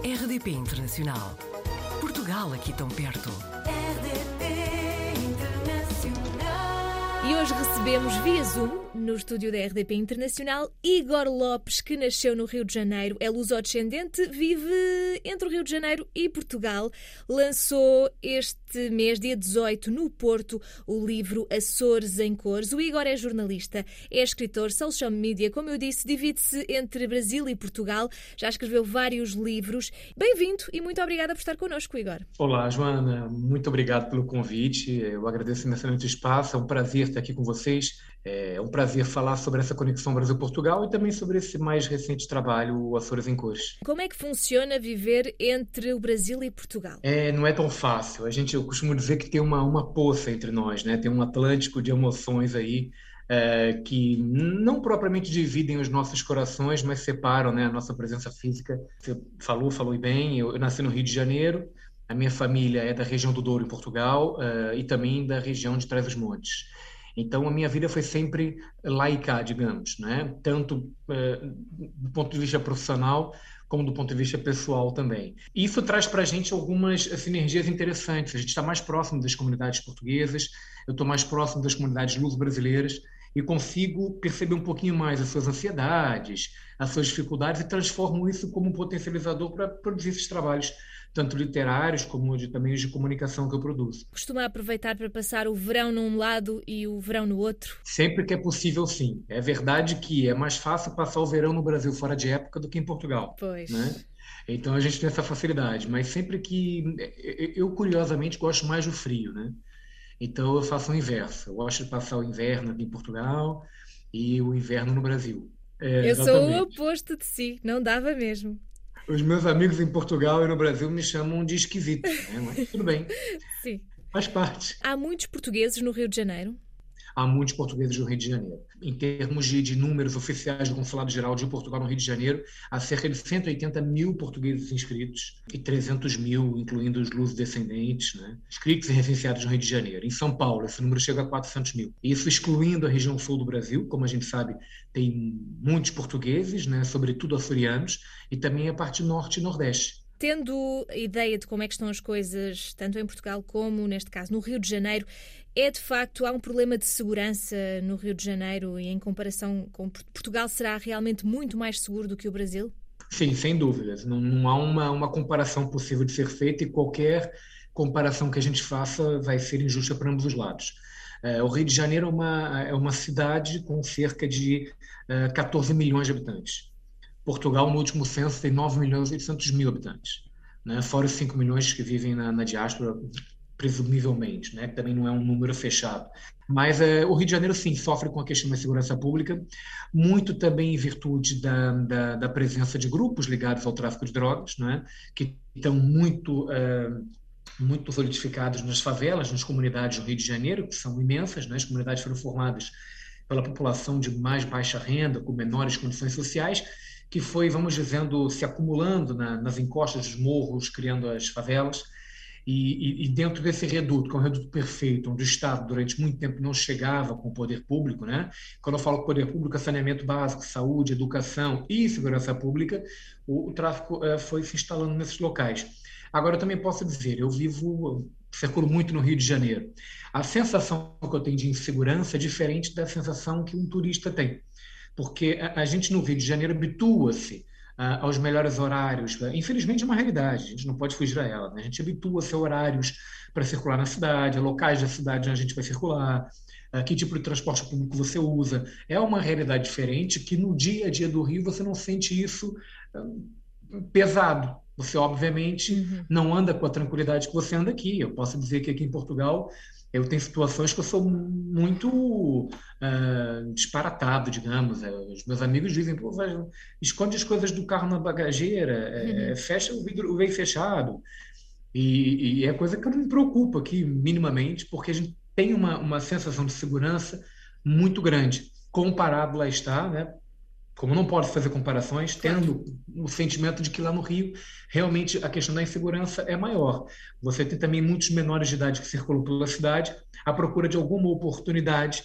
RDP Internacional. Portugal aqui tão perto. RDP Internacional. E hoje recebemos via Zoom, no estúdio da RDP Internacional, Igor Lopes, que nasceu no Rio de Janeiro, é lusodescendente, vive entre o Rio de Janeiro e Portugal. Lançou este mês, dia 18, no Porto, o livro Açores em Cores. O Igor é jornalista, é escritor, social media, como eu disse, divide-se entre Brasil e Portugal. Já escreveu vários livros. Bem-vindo e muito obrigada por estar connosco, Igor. Olá, Joana. Muito obrigado pelo convite. Eu agradeço imensamente o espaço. É um prazer estar aqui com vocês. É um prazer falar sobre essa conexão Brasil-Portugal e também sobre esse mais recente trabalho, o Açores em Cores. Como é que funciona viver entre o Brasil e Portugal? Não é tão fácil. Eu costumo dizer que tem uma poça entre nós, né? Tem um Atlântico de emoções aí, que não propriamente dividem os nossos corações, mas separam, né, a nossa presença física. Você falou bem. Eu nasci no Rio de Janeiro. A minha família é da região do Douro, em Portugal, e também da região de Trás-os-Montes. Então, a minha vida foi sempre lá e cá, digamos, né? Tanto do ponto de vista profissional, como do ponto de vista pessoal também. E isso traz para a gente algumas sinergias interessantes. A gente está mais próximo das comunidades portuguesas, eu estou mais próximo das comunidades luso-brasileiras e consigo perceber um pouquinho mais as suas ansiedades, as suas dificuldades e transformo isso como um potencializador para produzir esses trabalhos, tanto literários como também os de comunicação que eu produzo. Costuma aproveitar para passar o verão num lado e o verão no outro? Sempre que é possível, sim. É verdade que é mais fácil passar o verão no Brasil fora de época do que em Portugal. Pois. Né? Então a gente tem essa facilidade, mas sempre que... Eu, curiosamente, gosto mais do frio, né? Então eu faço o inverso. Eu gosto de passar o inverno aqui em Portugal e o inverno no Brasil. Eu sou o oposto de si, não dava mesmo. Os meus amigos em Portugal e no Brasil me chamam de esquisito, né? Mas tudo bem, Sim. faz parte. Há muitos portugueses no Rio de Janeiro? Há muitos portugueses no Rio de Janeiro. Em termos de números oficiais do Consulado-Geral de Portugal no Rio de Janeiro, há cerca de 180 mil portugueses inscritos e 300 mil, incluindo os luso-descendentes, né, inscritos e recenseados no Rio de Janeiro. Em São Paulo, esse número chega a 400 mil. Isso excluindo a região sul do Brasil, como a gente sabe, tem muitos portugueses, né, sobretudo açorianos, e também a parte norte e nordeste. Tendo ideia de como é que estão as coisas, tanto em Portugal como, neste caso, no Rio de Janeiro, de facto, há um problema de segurança no Rio de Janeiro e em comparação com Portugal, será realmente muito mais seguro do que o Brasil? Sim, sem dúvidas. Não há uma comparação possível de ser feita e qualquer comparação que a gente faça vai ser injusta para ambos os lados. O Rio de Janeiro é uma cidade com cerca de 14 milhões de habitantes. Portugal, no último censo, tem 9 milhões e 800 mil habitantes, né? Fora os 5 milhões que vivem na diáspora, presumivelmente, né? Que também não é um número fechado. Mas o Rio de Janeiro, sim, sofre com a questão da segurança pública, muito também em virtude da presença de grupos ligados ao tráfico de drogas, né? Que estão muito solidificados nas favelas, nas comunidades do Rio de Janeiro, que são imensas, né? As comunidades foram formadas pela população de mais baixa renda, com menores condições sociais, que foi, vamos dizendo, se acumulando nas encostas dos morros, criando as favelas. E dentro desse reduto, que é um reduto perfeito, onde o Estado, durante muito tempo, não chegava com o poder público, né? Quando eu falo poder público, é saneamento básico, saúde, educação e segurança pública, o tráfico foi se instalando nesses locais. Agora, eu também posso dizer, circulo muito no Rio de Janeiro. A sensação que eu tenho de insegurança é diferente da sensação que um turista tem. Porque a gente no Rio de Janeiro habitua-se aos melhores horários. Infelizmente é uma realidade, a gente não pode fugir a ela, né? A gente habitua-se a horários para circular na cidade, a locais da cidade onde a gente vai circular, que tipo de transporte público você usa. É uma realidade diferente que no dia a dia do Rio você não sente isso pesado. Você, obviamente, não anda com a tranquilidade que você anda aqui. Eu posso dizer que aqui em Portugal eu tenho situações que eu sou muito disparatado, digamos. Os meus amigos dizem, pô, esconde as coisas do carro na bagageira, fecha o vidro bem fechado. E é coisa que não me preocupa aqui, minimamente, porque a gente tem uma sensação de segurança muito grande. Comparado, lá está, né? Como não pode fazer comparações, tendo o sentimento de que lá no Rio, realmente a questão da insegurança é maior. Você tem também muitos menores de idade que circulam pela cidade à procura de alguma oportunidade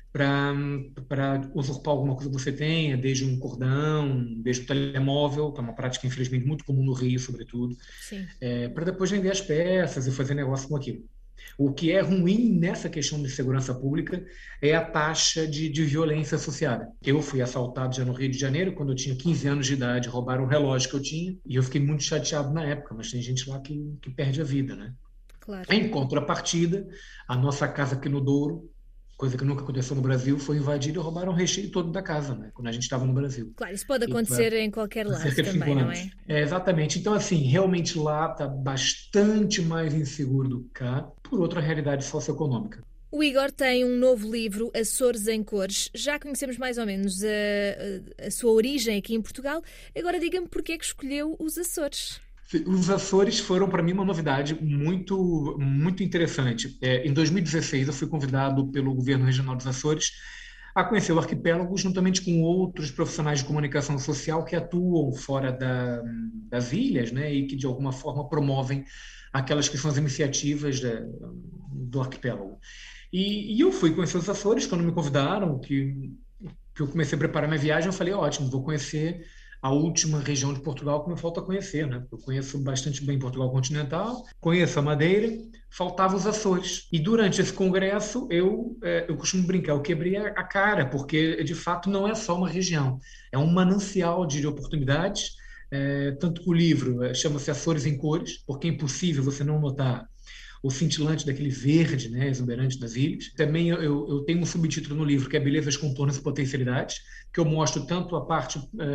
para usurpar alguma coisa que você tenha, desde um cordão, desde o telemóvel, que é uma prática, infelizmente, muito comum no Rio, sobretudo, Sim. para depois vender as peças e fazer negócio com aquilo. O que é ruim nessa questão de segurança pública é a taxa de violência associada. Eu fui assaltado já no Rio de Janeiro, quando eu tinha 15 anos de idade, roubaram o relógio que eu tinha, e eu fiquei muito chateado na época, mas tem gente lá que perde a vida, né? Claro. Em contrapartida, a nossa casa aqui no Douro, coisa que nunca aconteceu no Brasil, foi invadida e roubaram o recheio todo da casa, né? Quando a gente estava no Brasil. Claro, isso pode E acontecer em qualquer há lado cerca de 5 também, não anos. é? Exatamente. Então, assim, realmente lá está bastante mais inseguro do que cá, por outra realidade socioeconômica. O Igor tem um novo livro, Açores em Cores. Já conhecemos mais ou menos a sua origem aqui em Portugal. Agora diga-me porque é que escolheu os Açores. Os Açores foram para mim uma novidade muito muito interessante. Em 2016 eu fui convidado pelo governo regional dos Açores a conhecer o arquipélago juntamente com outros profissionais de comunicação social que atuam fora das ilhas, né, e que de alguma forma promovem aquelas que são as iniciativas do arquipélago. E eu fui conhecer os Açores quando me convidaram, que eu comecei a preparar minha viagem, eu falei, ótimo, vou conhecer a última região de Portugal que me falta conhecer, né? Eu conheço bastante bem Portugal continental, conheço a Madeira, faltava os Açores. E durante esse congresso, eu costumo brincar, eu quebrei a cara, porque de fato não é só uma região, é um manancial de oportunidades, tanto que o livro chama-se Açores em Cores, porque é impossível você não notar o cintilante daquele verde, né, exuberante das ilhas. Também eu tenho um subtítulo no livro que é Belezas, Contornos e Potencialidades, que eu mostro tanto a parte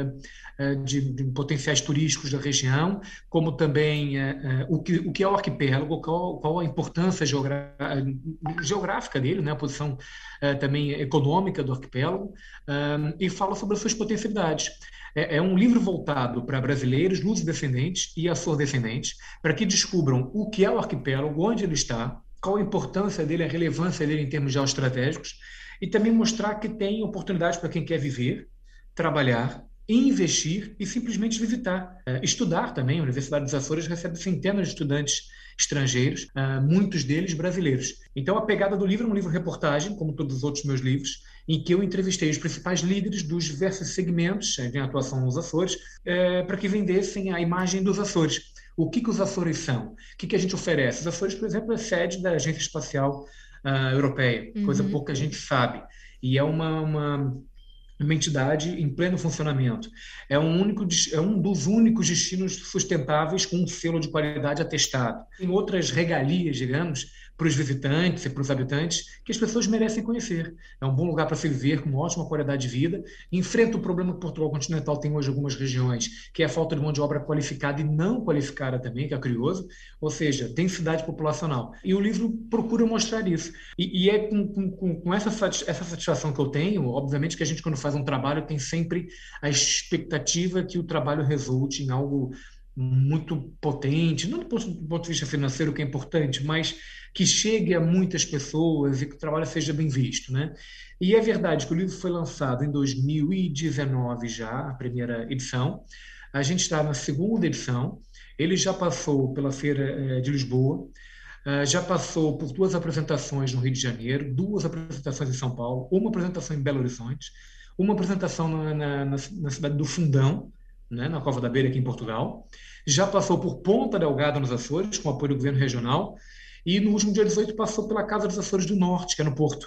de potenciais turísticos da região, como também o que é o arquipélago, qual a importância geográfica dele, né, a posição também econômica do arquipélago, e fala sobre as suas potencialidades. É um livro voltado para brasileiros, luso-descendentes e açor-descendentes, para que descubram o que é o arquipélago, onde ele está, qual a importância dele, a relevância dele em termos geoestratégicos, e também mostrar que tem oportunidades para quem quer viver, trabalhar, investir e simplesmente visitar. Estudar também, a Universidade dos Açores recebe centenas de estudantes estrangeiros, muitos deles brasileiros. Então, a pegada do livro é um livro-reportagem, como todos os outros meus livros, em que eu entrevistei os principais líderes dos diversos segmentos de atuação nos Açores, para que vendessem a imagem dos Açores. O que os Açores são? O que a gente oferece? Os Açores, por exemplo, é sede da Agência Espacial Europeia, coisa pouca gente sabe. E é uma entidade em pleno funcionamento. É um dos únicos destinos sustentáveis com um selo de qualidade atestado. Tem outras regalias, digamos, para os visitantes e para os habitantes que as pessoas merecem conhecer. É um bom lugar para se viver, com uma ótima qualidade de vida. Enfrenta o problema que Portugal continental tem hoje em algumas regiões, que é a falta de mão de obra qualificada e não qualificada também, que é curioso, ou seja, densidade populacional. E o livro procura mostrar isso. E é com essa satisfação que eu tenho, obviamente que a gente, quando faz um trabalho, tem sempre a expectativa que o trabalho resulte em algo muito potente, não do ponto de vista financeiro, que é importante, mas que chegue a muitas pessoas e que o trabalho seja bem visto, né? E é verdade que o livro foi lançado em 2019 já, a primeira edição. A gente está na segunda edição. Ele já passou pela Feira de Lisboa, já passou por 2 apresentações no Rio de Janeiro, 2 apresentações em São Paulo, uma apresentação em Belo Horizonte, uma apresentação na cidade do Fundão, né, na Cova da Beira, aqui em Portugal. Já passou por Ponta Delgada, nos Açores, com apoio do governo regional. E no último dia 18 passou pela Casa dos Açores do Norte, que é no Porto.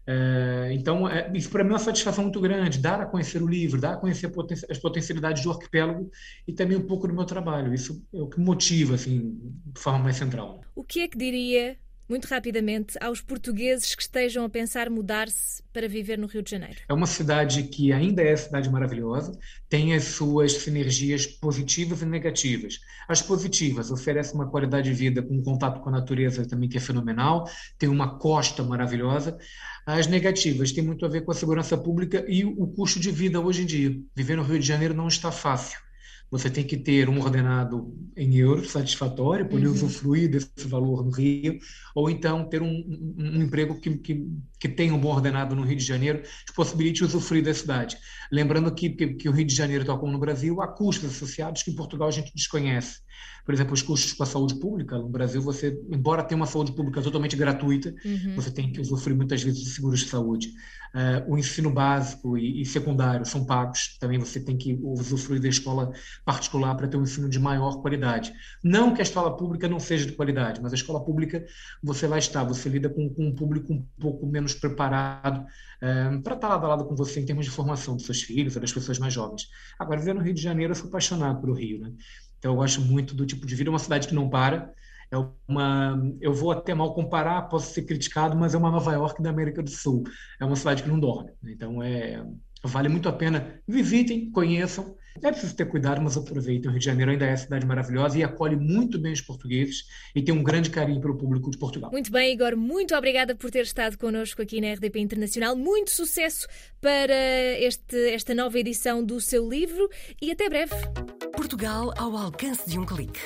Então, isso para mim é uma satisfação muito grande, dar a conhecer o livro, dar a conhecer as potencialidades do arquipélago e também um pouco do meu trabalho. Isso é o que me motiva, assim, de forma mais central. O que é que diria, muito rapidamente, aos portugueses que estejam a pensar mudar-se para viver no Rio de Janeiro? É uma cidade que ainda é cidade maravilhosa, tem as suas sinergias positivas e negativas. As positivas oferecem uma qualidade de vida com contato com a natureza também que é fenomenal, tem uma costa maravilhosa. As negativas têm muito a ver com a segurança pública e o custo de vida hoje em dia. Viver no Rio de Janeiro não está fácil. você tem que ter um ordenado em euros satisfatório, poder usufruir desse valor no Rio, ou então ter um emprego que tenha um bom ordenado no Rio de Janeiro, que possibilite usufruir da cidade. Lembrando que o Rio de Janeiro, tal como no Brasil, há custos associados que em Portugal a gente desconhece. Por exemplo, os custos com a saúde pública. No Brasil, você, embora tenha uma saúde pública totalmente gratuita, você tem que usufruir muitas vezes de seguros de saúde. O ensino básico e secundário são pagos. Também você tem que usufruir da escola particular para ter um ensino de maior qualidade. Não que a escola pública não seja de qualidade, mas a escola pública, você lá está, você lida com um público um pouco menos preparado para estar lado a lado com você em termos de formação dos seus filhos ou das pessoas mais jovens. Agora, viver no Rio de Janeiro, eu sou apaixonado pelo Rio, né? Então, eu gosto muito do tipo de vida. É uma cidade que não para. Eu vou até mal comparar, posso ser criticado, mas é uma Nova York da América do Sul. É uma cidade que não dorme. Então, vale muito a pena. Visitem, conheçam. É preciso ter cuidado, mas aproveitem. O Rio de Janeiro ainda é uma cidade maravilhosa e acolhe muito bem os portugueses e tem um grande carinho pelo público de Portugal. Muito bem, Igor. Muito obrigada por ter estado connosco aqui na RDP Internacional. Muito sucesso para esta nova edição do seu livro e até breve. Portugal ao alcance de um clique.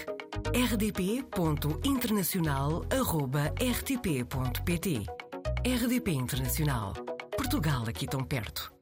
rdp.internacional@rtp.pt. RDP Internacional. Portugal aqui tão perto.